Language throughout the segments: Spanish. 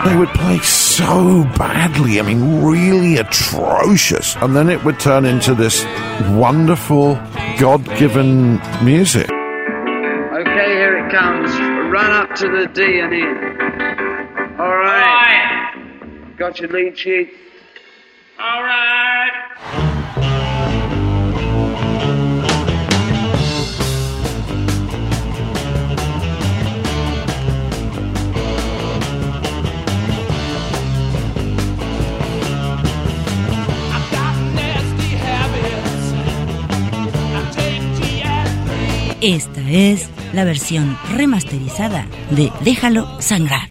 They would play so badly, I mean, really atrocious. And then it would turn into this wonderful, God-given music. Okay, here it comes. Run up to the D and E. All right. Got your lead sheet? All right. Esta es la versión remasterizada de Déjalo Sangrar.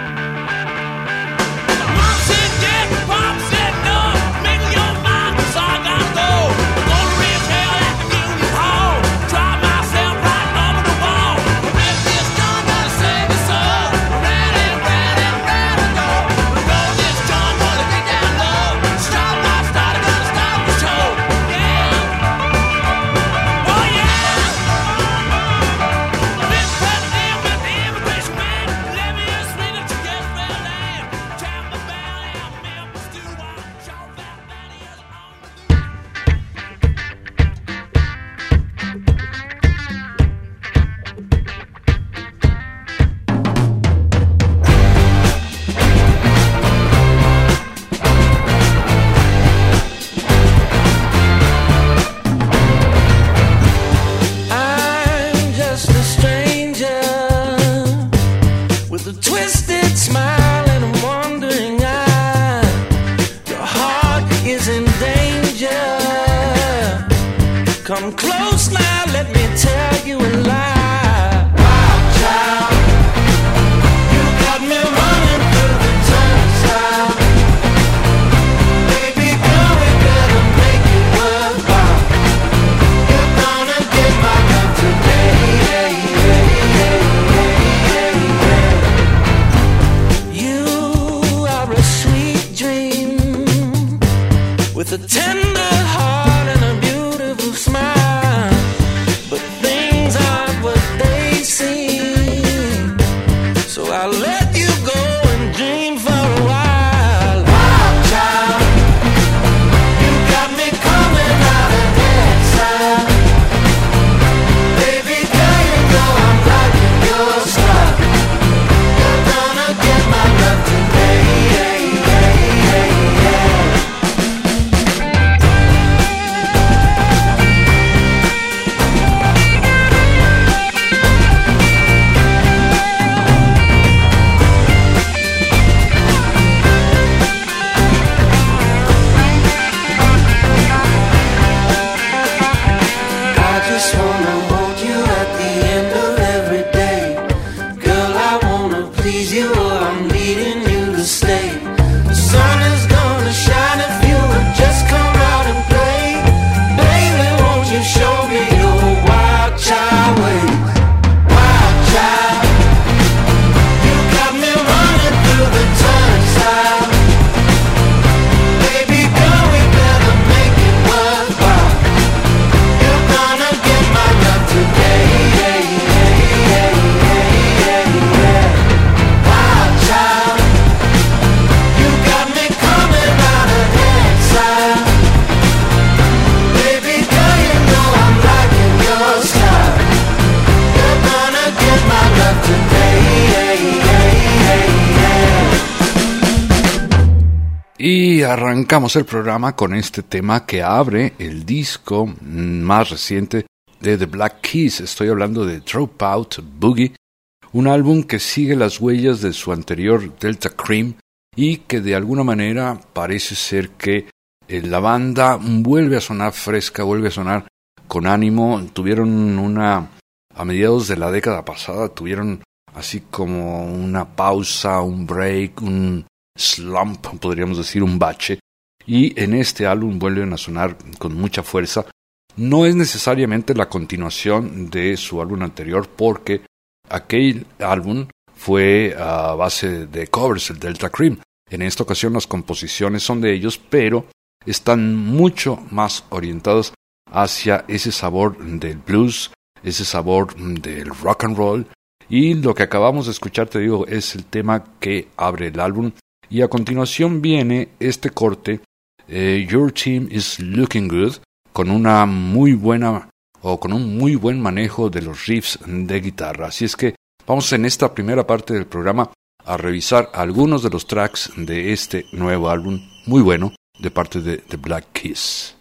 Come close now, let me tell you a lie. Wild child, you got me running through the turnstile. Baby girl, we better make it worthwhile. You're gonna get my love today. You are a sweet dream with a tender heart and a beautiful smile. But things aren't what they seem, so I'll let you go and dream for a while. Wild child, you got me coming out of exile. Baby girl, you know I'm liking your style. You're gonna get my love today. Y arrancamos el programa con este tema que abre el disco más reciente de The Black Keys. Estoy hablando de Dropout Boogie, un álbum que sigue las huellas de su anterior Delta Cream y que de alguna manera parece ser que la banda vuelve a sonar fresca, vuelve a sonar con ánimo. A mediados de la década pasada tuvieron así como una pausa, un break, un slump, podríamos decir, un bache, y en este álbum vuelven a sonar con mucha fuerza. No es necesariamente la continuación de su álbum anterior, porque aquel álbum fue a base de covers, el Delta Cream. En esta ocasión las composiciones son de ellos, pero están mucho más orientados hacia ese sabor del blues, ese sabor del rock and roll, Y lo que acabamos de escuchar, te digo, es el tema que abre el álbum. Y a continuación viene este corte, Your Team is Looking Good, con una muy buena o con un muy buen manejo de los riffs de guitarra. Así es que vamos en esta primera parte del programa a revisar algunos de los tracks de este nuevo álbum, muy bueno, de parte de The Black Keys.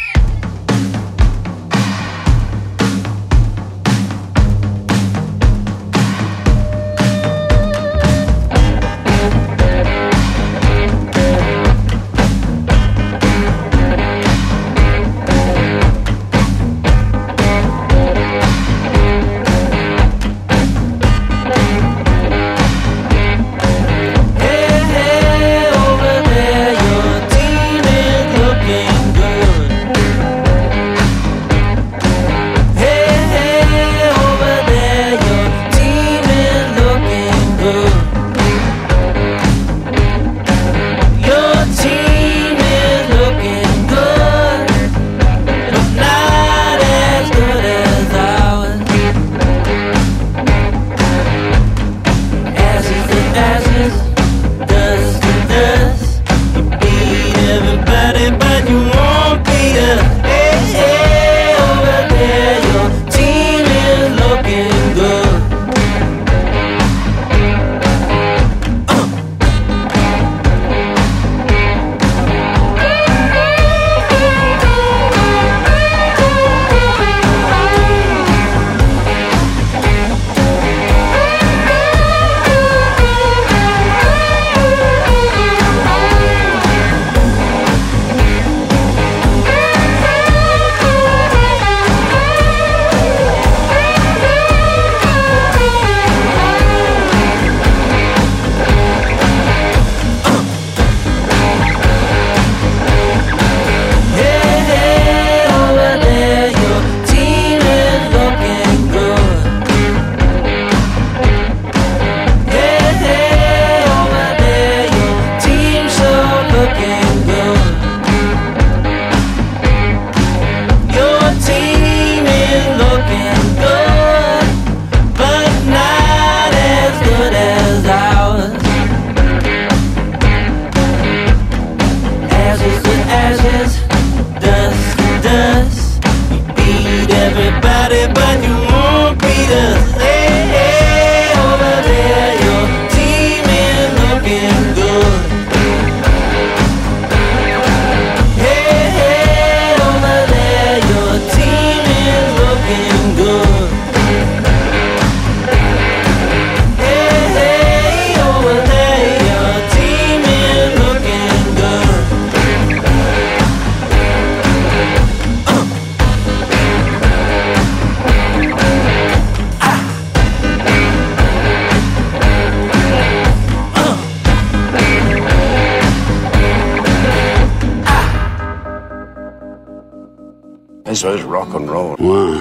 Eso es rock and roll. 1,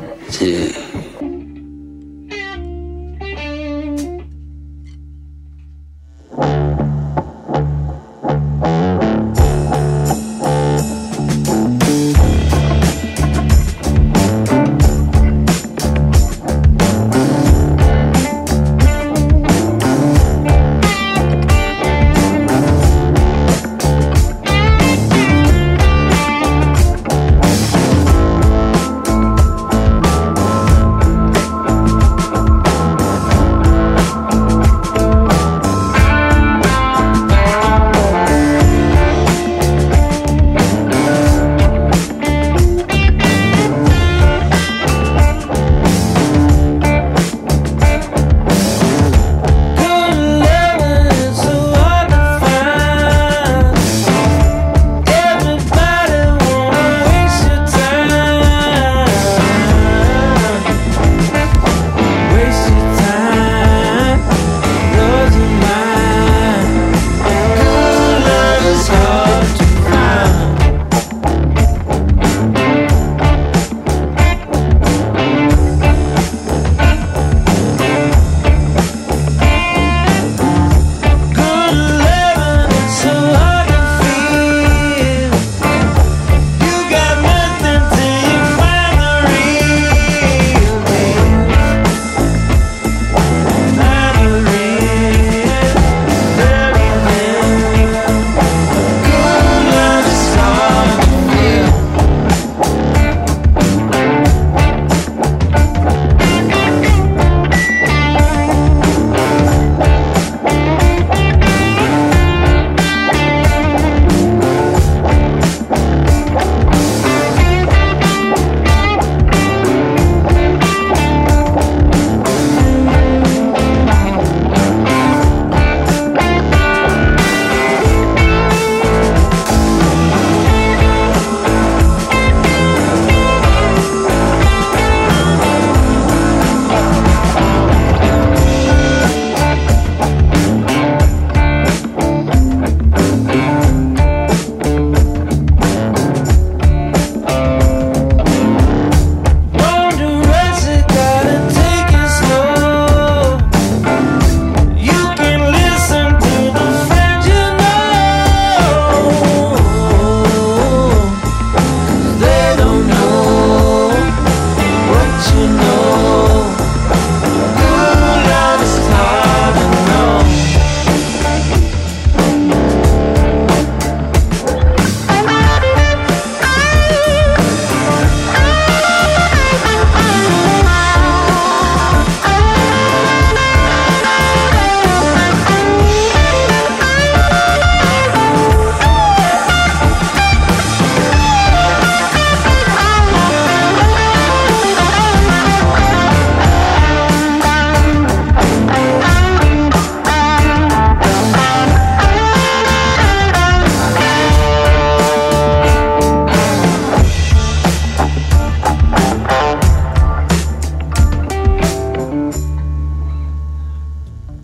2.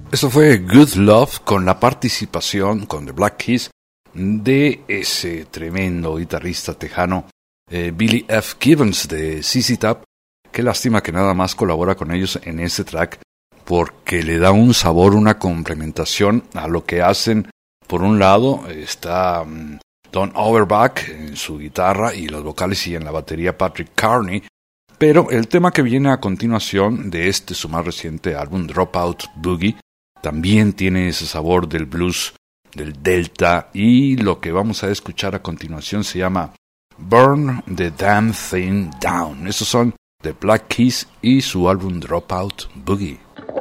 Esto fue Good Love con la participación con The Black Keys de ese tremendo guitarrista tejano Billy F. Gibbons de ZZ Top. Qué lástima que nada más colabora con ellos en este track, porque le da un sabor, una complementación a lo que hacen. Por un lado está Don Auerbach en su guitarra y los vocales, y en la batería Patrick Carney. Pero el tema que viene a continuación de su más reciente álbum, Dropout Boogie, también tiene ese sabor del blues, del delta, y lo que vamos a escuchar a continuación se llama Burn the Damn Thing Down. Estos son The Black Keys y su álbum Dropout Boogie.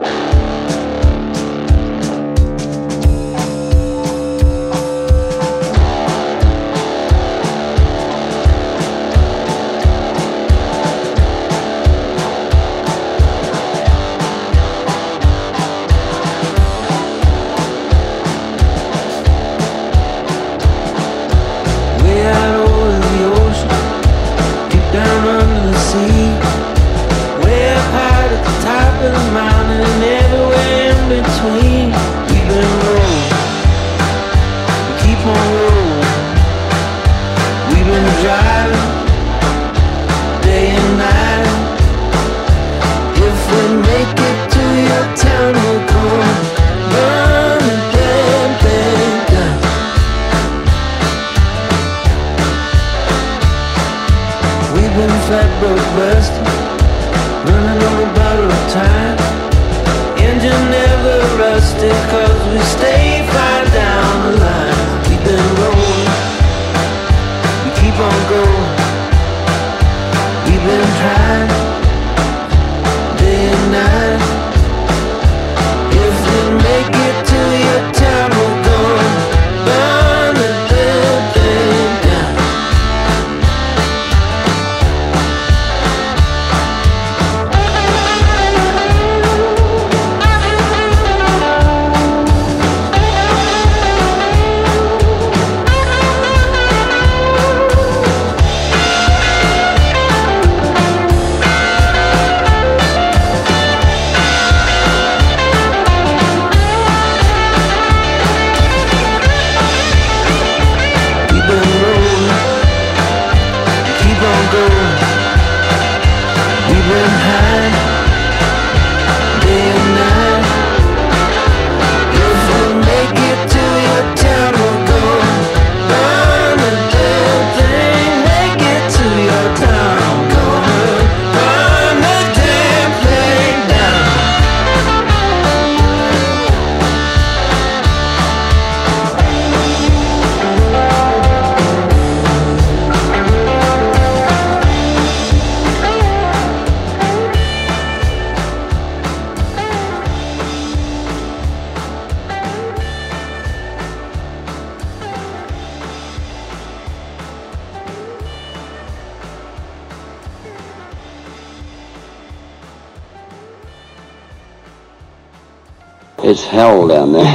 It's hell down there.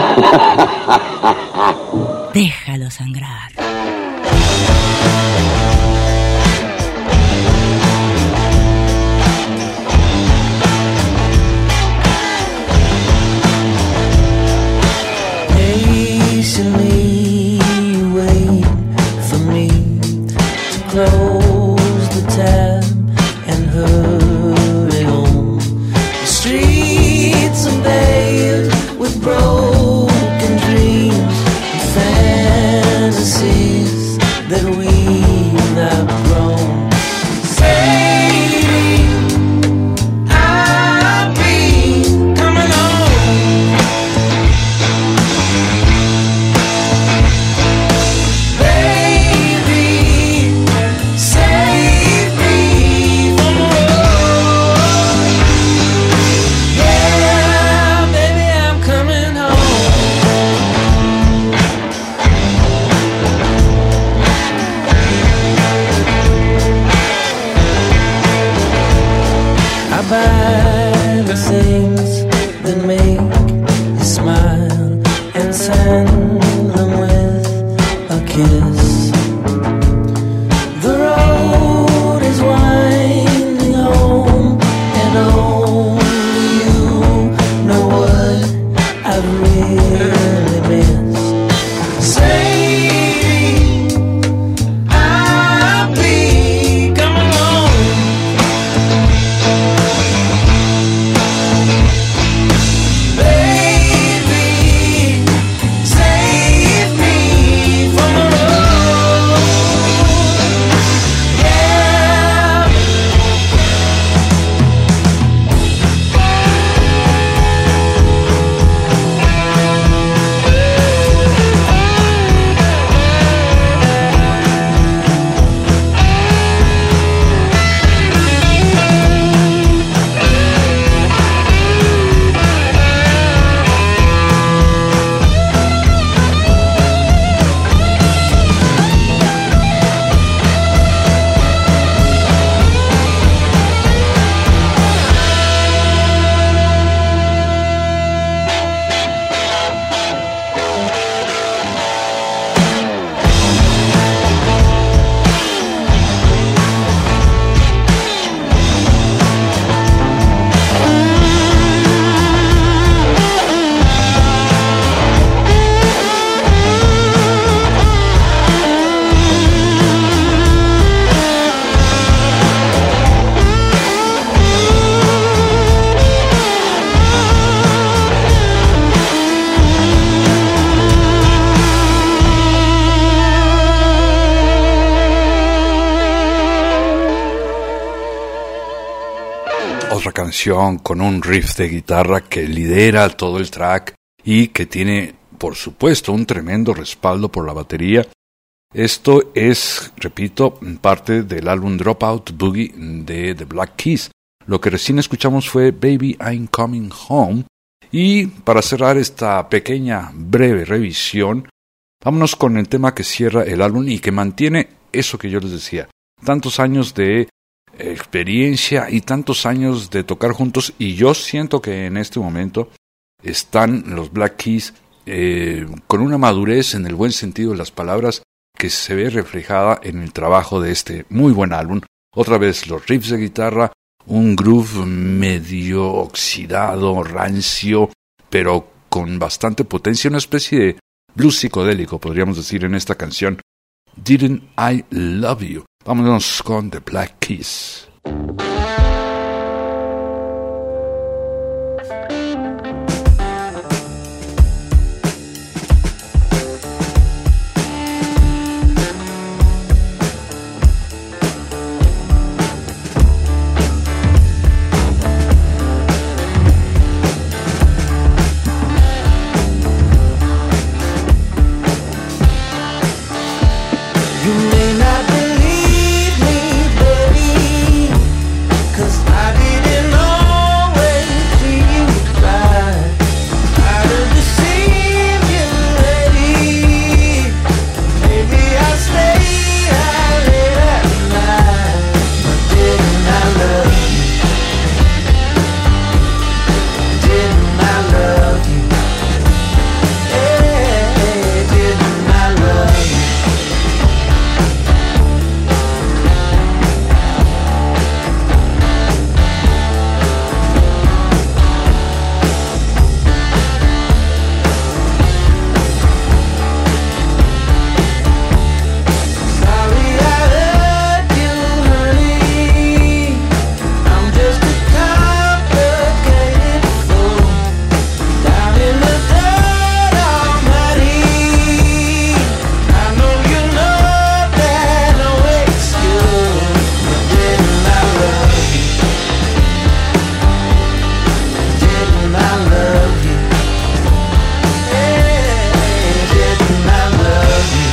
Déjalo sangrar. Patiently wait for me to close the tab and hurry home. The streets are paved with broken dreams and fantasy. canción con un riff de guitarra que lidera todo el track y que tiene, por supuesto, un tremendo respaldo por la batería. Esto es, repito, parte del álbum Dropout Boogie de The Black Keys. Lo que recién escuchamos fue Baby I'm Coming Home. Y para cerrar esta pequeña, breve revisión, vámonos con el tema que cierra el álbum y que mantiene eso que yo les decía. Tantos años de experiencia y tantos años de tocar juntos, y yo siento que en este momento están los Black Keys con una madurez en el buen sentido de las palabras que se ve reflejada en el trabajo de este muy buen álbum. Otra vez los riffs de guitarra, un groove medio oxidado, rancio, pero con bastante potencia, una especie de blues psicodélico, podríamos decir, en esta canción, Didn't I Love You. Vámonos con The Black Keys. You may not believe me, baby, 'cause I didn't always treat you right. I didn't deceive you, lady. Maybe I stayed out late at night, but didn't I love you? Didn't I love you? Hey, didn't I love you? Sorry I hurt you, honey. I'm just a complicated fool, down in the dirt already. I know you know that no excuse, but didn't I love you? Didn't I love you? Hey, didn't I love you?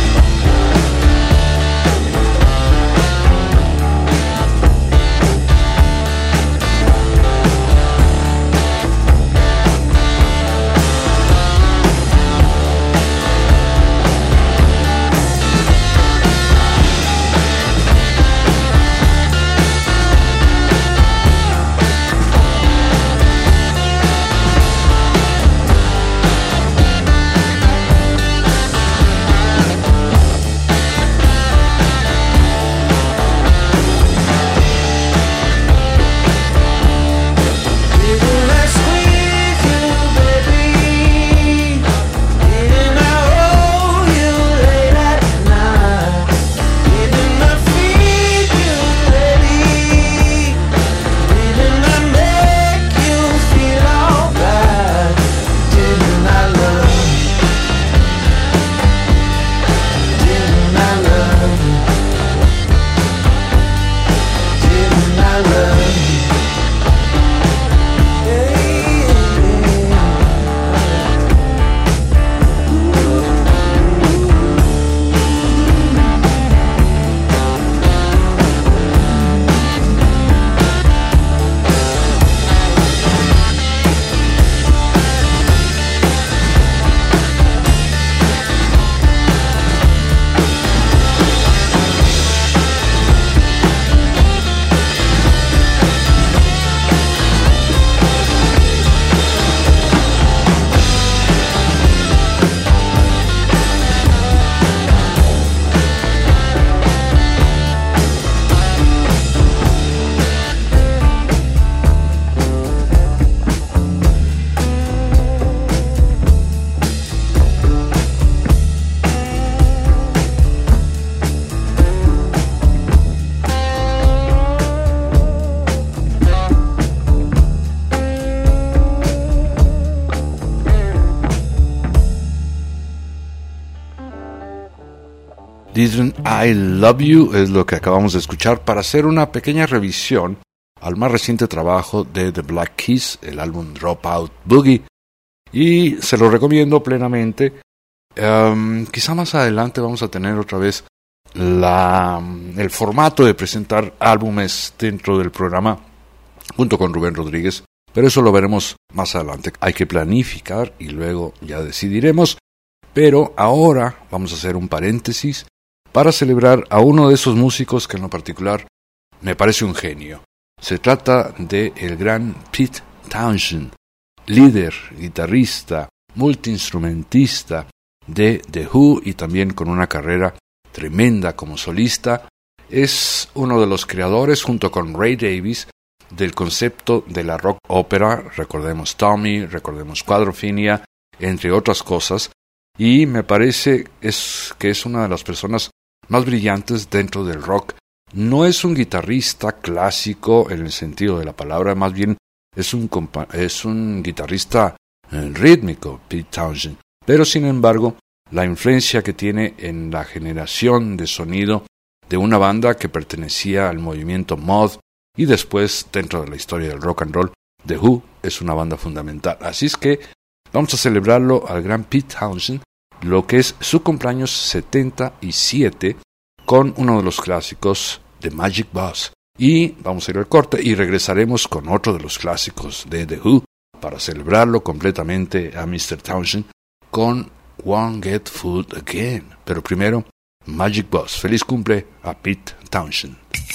Didn't I squeeze you, baby? Didn't I hold you late at night? Didn't I feed you, lady? Didn't I make you feel alright? Didn't I love you? Didn't I love you? Didn't I love you? Didn't I Love You es lo que acabamos de escuchar para hacer una pequeña revisión al más reciente trabajo de The Black Keys, el álbum Dropout Boogie, y se lo recomiendo plenamente. Quizá más adelante vamos a tener otra vez el formato de presentar álbumes dentro del programa junto con Rubén Rodríguez, pero eso lo veremos más adelante. Hay que planificar y luego ya decidiremos, pero ahora vamos a hacer un paréntesis para celebrar a uno de esos músicos que en lo particular me parece un genio. Se trata de el gran Pete Townshend, líder, guitarrista, multiinstrumentista de The Who y también con una carrera tremenda como solista. Es uno de los creadores, junto con Ray Davies, del concepto de la rock ópera. Recordemos Tommy, recordemos Quadrophenia, entre otras cosas, y me parece que es una de las personas más brillantes dentro del rock. No es un guitarrista clásico en el sentido de la palabra, más bien es un guitarrista rítmico, Pete Townshend, pero sin embargo la influencia que tiene en la generación de sonido de una banda que pertenecía al movimiento mod y después dentro de la historia del rock and roll, The Who es una banda fundamental. Así es que vamos a celebrarlo al gran Pete Townshend, lo que es su cumpleaños 77, con uno de los clásicos de Magic Bus. Y vamos a ir al corte y regresaremos con otro de los clásicos de The Who para celebrarlo completamente a Mr. Townshend con Won't Get Fooled Again. Pero primero, Magic Bus. Feliz cumple a Pete Townshend.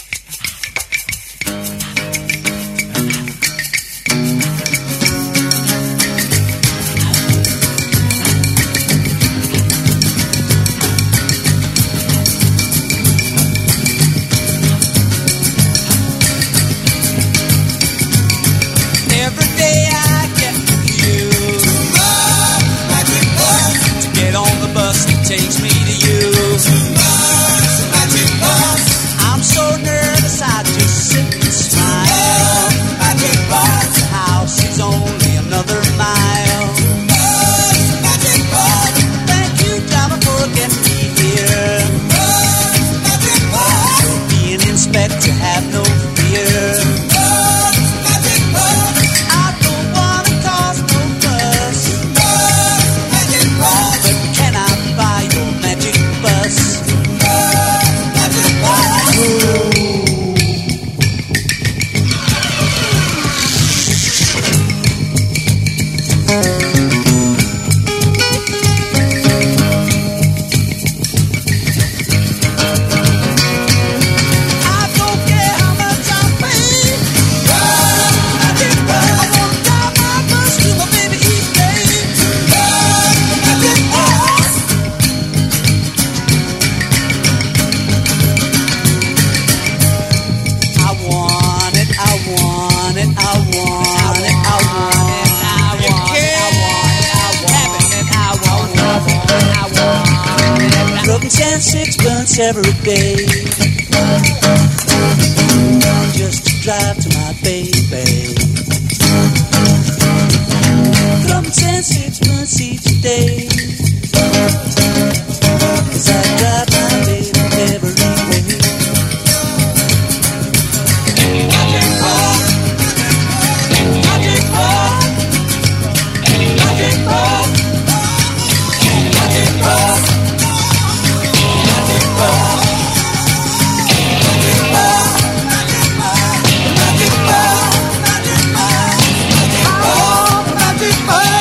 Takes me to you. Magic bus. I'm so nervous I just sit and smile. Magic bus. The house is only another mile. Magic bus. Thank you, driver, for getting me here. Magic bus. Be an inspector, have no fear. Magic bus. I don't wanna cause no fuss. Magic bus. But can I buy your magic bus? Magic bus. I don't care how much I pay. Magic bus. I wanna drive my bus to my baby each day. Magic bus. I want it, I want it, I want it, I want it, I want it, I want it, I want it. Looking 10 sixpence every day, just to drive to my baby. Looking 10 sixpence each day, 'cause I drive my baby every way. Magic bus, magic bus, magic bus, magic bus, magic bus, magic bus, magic bus, magic bus, magic bus, magic bus.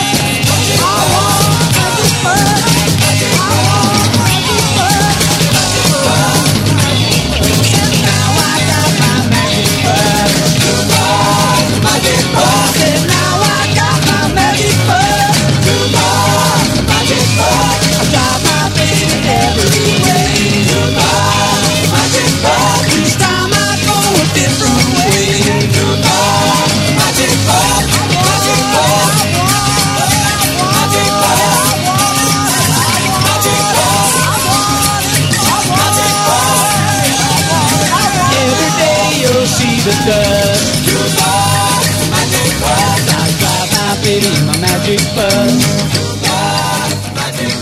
The dust. Magic bus. I drive my baby in my magic bus. Magic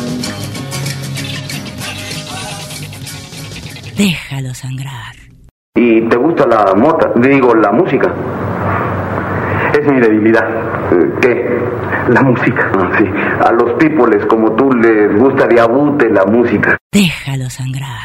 bus. Déjalo sangrar. ¿Y te gusta la la música? Es mi debilidad. ¿Qué? La música. Sí. A los pípoles como tú les gusta de abute la música. Déjalo sangrar.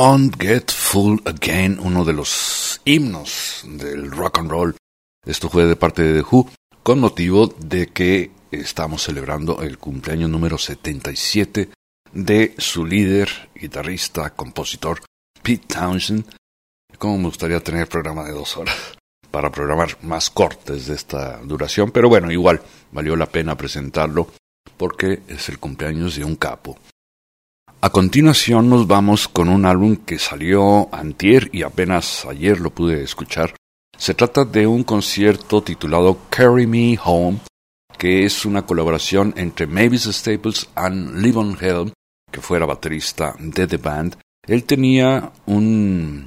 Don't Get Fooled Again, uno de los himnos del rock and roll. Esto fue de parte de The Who, con motivo de que estamos celebrando el cumpleaños número 77 de su líder, guitarrista, compositor, Pete Townshend. Cómo me gustaría tener programa de 2 horas para programar más cortes de esta duración, pero bueno, igual valió la pena presentarlo porque es el cumpleaños de un capo. A continuación nos vamos con un álbum que salió antier y apenas ayer lo pude escuchar. Se trata de un concierto titulado Carry Me Home, que es una colaboración entre Mavis Staples y Levon Helm, que fuera baterista de The Band. Él tenía un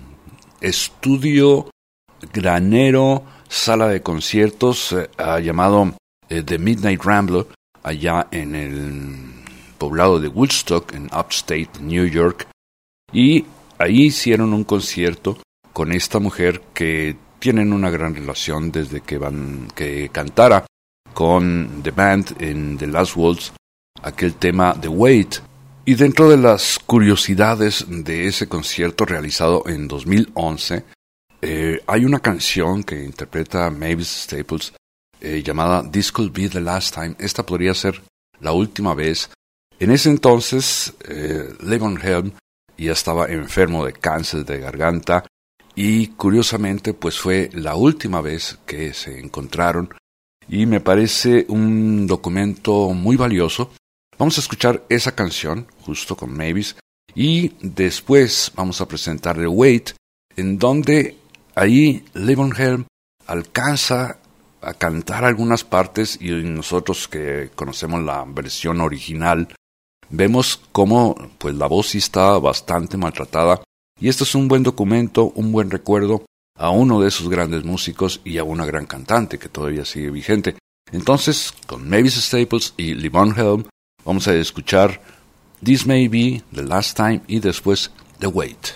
estudio, granero, sala de conciertos llamado The Midnight Rambler, allá en el poblado de Woodstock, en Upstate New York, y ahí hicieron un concierto con esta mujer que tienen una gran relación desde que cantara con The Band en The Last Waltz aquel tema The Wait. Y dentro de las curiosidades de ese concierto realizado en 2011, hay una canción que interpreta Mavis Staples llamada This Could Be the Last Time. Esta podría ser la última vez. En ese entonces, Levon Helm ya estaba enfermo de cáncer de garganta y curiosamente pues fue la última vez que se encontraron y me parece un documento muy valioso. Vamos a escuchar esa canción justo con Mavis y después vamos a presentar The Wait, en donde ahí Levon Helm alcanza a cantar algunas partes y nosotros que conocemos la versión original vemos cómo pues la voz sí está bastante maltratada y esto es un buen documento, un buen recuerdo a uno de esos grandes músicos y a una gran cantante que todavía sigue vigente. Entonces, con Mavis Staples y Levon Helm vamos a escuchar This May Be the Last Time y después The Wait.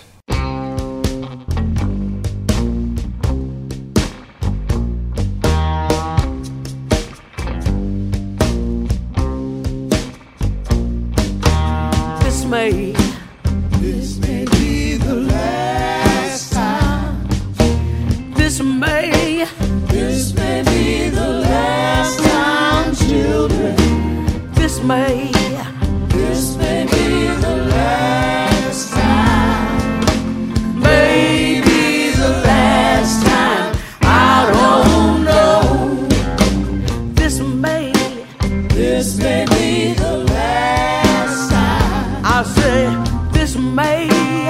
This may be the last time. This may be the last time, children. This may be the last time. Maybe the last time. I don't know. This may be the last time. I say this may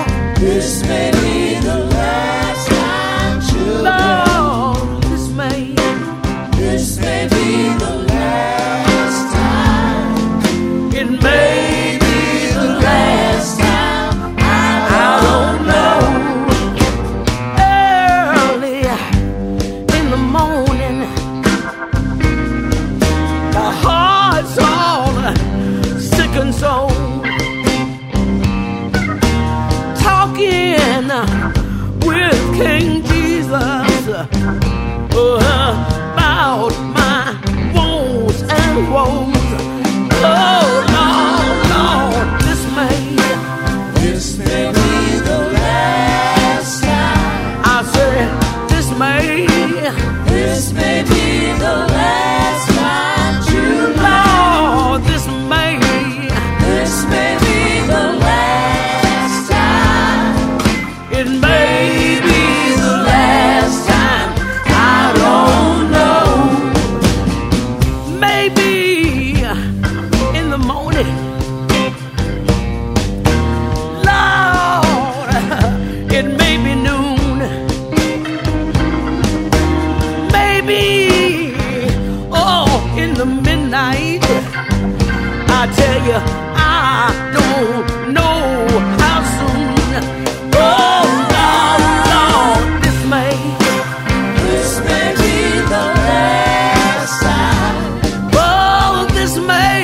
be the last time, children. Lord, this may be the last time. It may be the last time. I don't know. Early in the morning, my heart's all sick and soul. Talking with King Jesus about my woes and woes. Oh Lord, Lord, this may be the last time. I said this may be the last time. You Lord, this may be the last time. It may be the last time. I don't know. Maybe in the morning, Lord, it may be noon. Maybe, oh, in the midnight. I tell you, I don't know how soon. Oh, Lord, Lord, this may be the last time. Oh, this may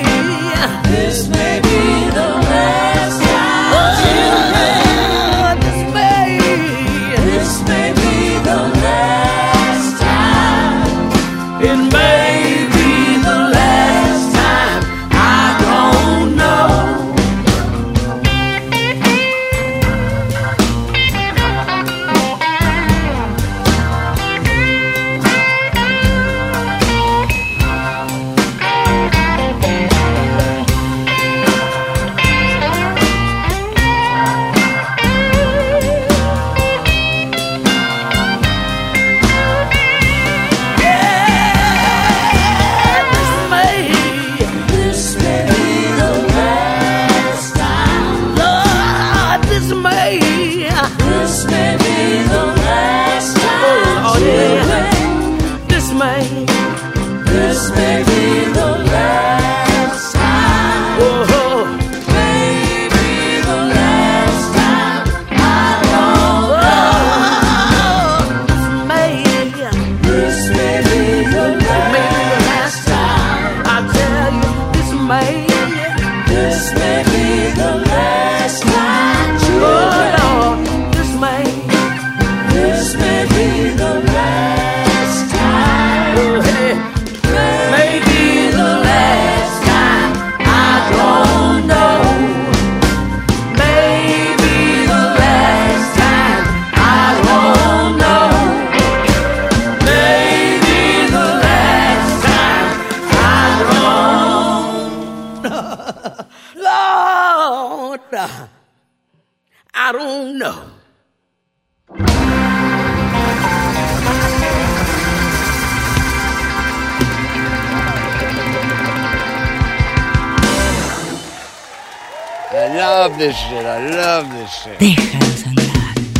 be the last time. Oh, this may be the last time. It may be the last time. I don't know. I don't know. I love this shit. I love this shit. Déjalos andar.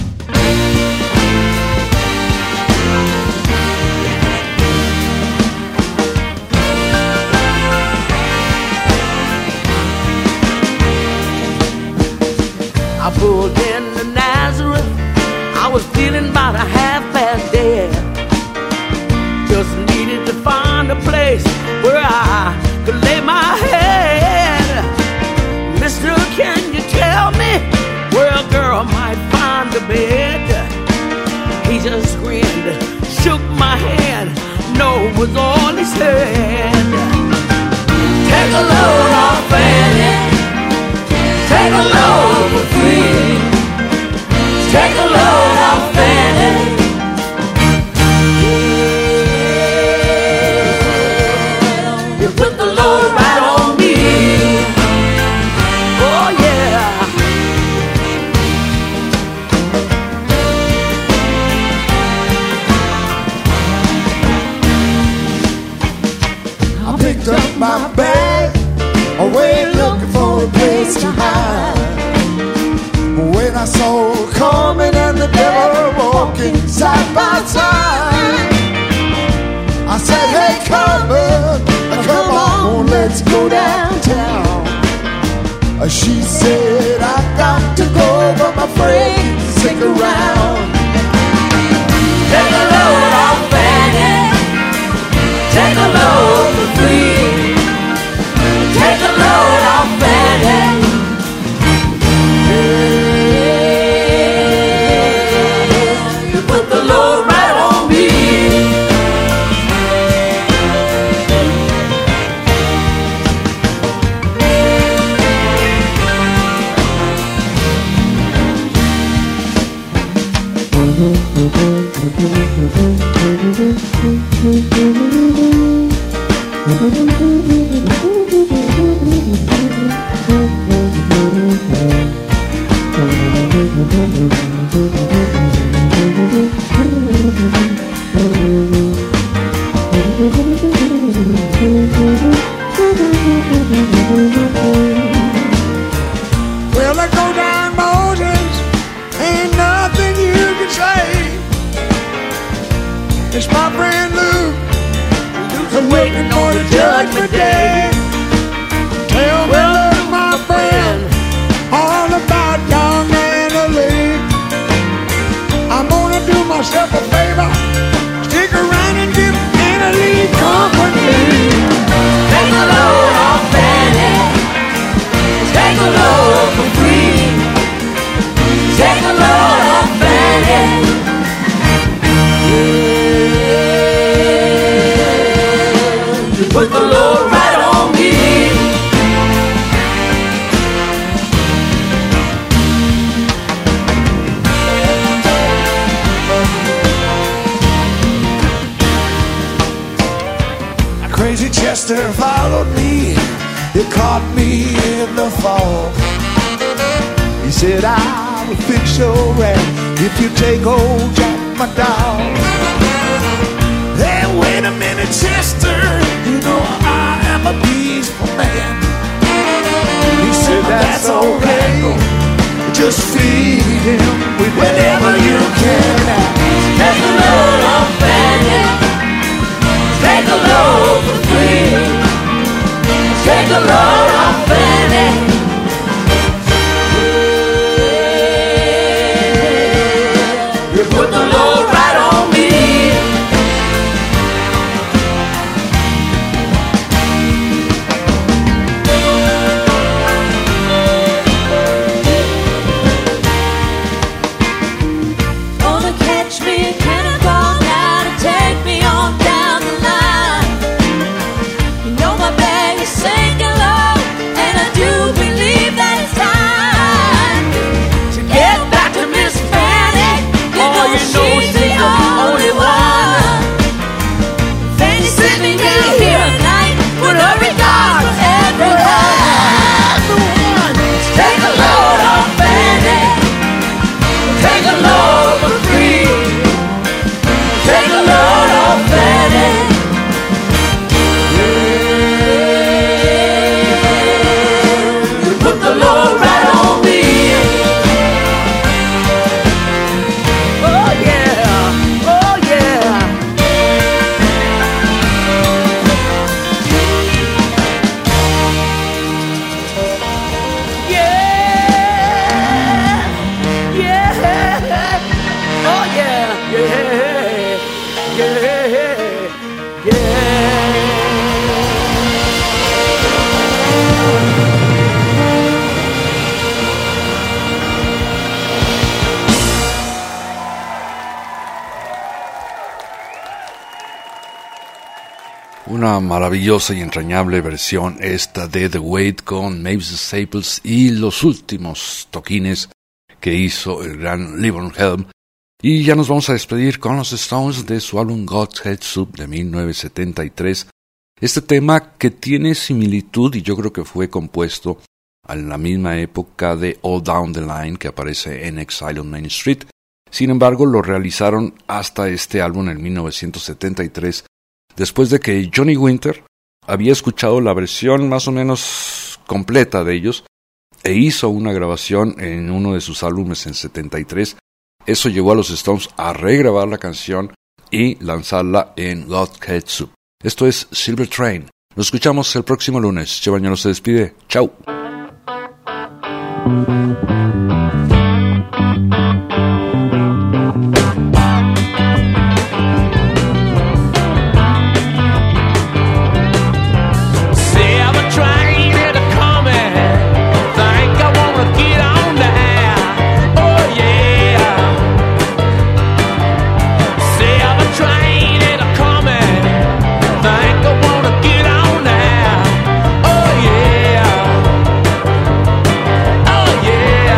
I pulled into Nazareth. I was feeling about a half-past dead. Just needed to find a place where I could lay my head. Mister, can you tell me where a girl might find a bed? He just grinned, shook my hand. No was all he said. Take a load off Fanny. Take a load for free. Take a load off Fanny. You put the load right on me. Oh yeah. I picked up my bag, away looking for a place to hide. When I saw her coming and the devil walking side by side, I said, hey, come on, let's go downtown. She said, I got to go, but my friend, stick around. Take a load off Fanny. Take a load for free. Take a load off Fanny. You put the load right on me. Well, I go down Moses, ain't nothing you can say. It's my friend Luke, I'm waiting for the judgment day. Tell me, my friend, all about young Anna Lee. I'm gonna do myself a favor, stick around and give Anna Lee company. Take a load off Fanny. Take a load for free. Take a load off Fanny. You put the load right on me. Crazy Chester followed me, he caught me in the fall. He said, I will fix your rap if you take old Jack, my dog. Hey, wait a minute, Chester, you know I am a peaceful man. He said, that's okay, just feed him with whatever you can. Take a load off Fanny. Take a load for free. Take a load off Fanny. You put the load right on me. Gonna catch me, can I go now to take me on down the line? una maravillosa y entrañable versión esta de The Wait con Mavis Staples y los últimos toquines que hizo el gran Levon Helm. Y ya nos vamos a despedir con los Stones de su álbum Godhead Soup de 1973. Este tema que tiene similitud y yo creo que fue compuesto en la misma época de All Down the Line que aparece en Exile on Main Street. Sin embargo, lo realizaron hasta este álbum en 1973, después de que Johnny Winter había escuchado la versión más o menos completa de ellos e hizo una grabación en uno de sus álbumes en 73. Eso llevó a los Stones a regrabar la canción y lanzarla en Godhead Soup. Esto es Silver Train. Nos escuchamos el próximo lunes. Che Bañuelos se despide. Chau. Yeah.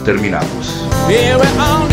terminamos. Yeah, we're on